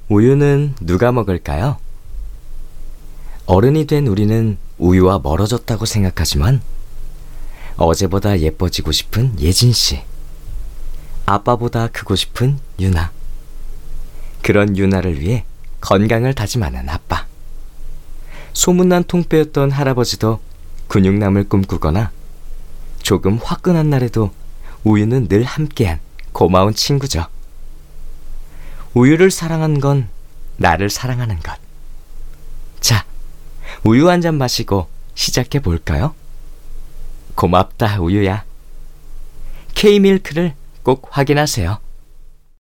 우유는 누가 먹을까요? 어른이 된 우리는 우유와 멀어졌다고 생각하지만 어제보다 예뻐지고 싶은 예진씨, 아빠보다 크고 싶은 유나, 그런 유나를 위해 건강을 다짐하는 아빠, 소문난 통빼였던 할아버지도 근육남을 꿈꾸거나 조금 화끈한 날에도 우유는 늘 함께한 고마운 친구죠. 우유를 사랑한 건 나를 사랑하는 것. 자, 우유 한 잔 마시고 시작해 볼까요? 고맙다, 우유야. K밀크를 꼭 확인하세요.